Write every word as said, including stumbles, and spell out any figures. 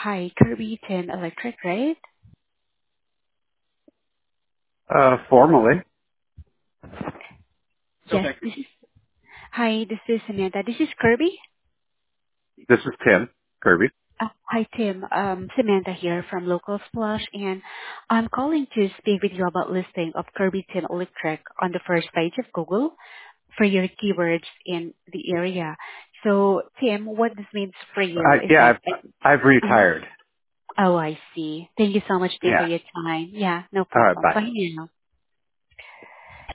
Hi, Kirby Tin Electric, right? Uh, formally. Yes, this is. Hi, this is Samantha. This is Kirby. This is Tim Kirby. Uh, hi, Tim. Um, Samantha here from Local Splash, and I'm calling to speak with you about listing of Kirby Tin Electric on the first page of Google for your keywords in the area. So, Tim, what this means for you I, is yeah, that. I've, I've Uh, retired. oh, I see. Thank you so much, Tim, for Yeah. your time. Yeah, no All right, problem. bye. Bye now.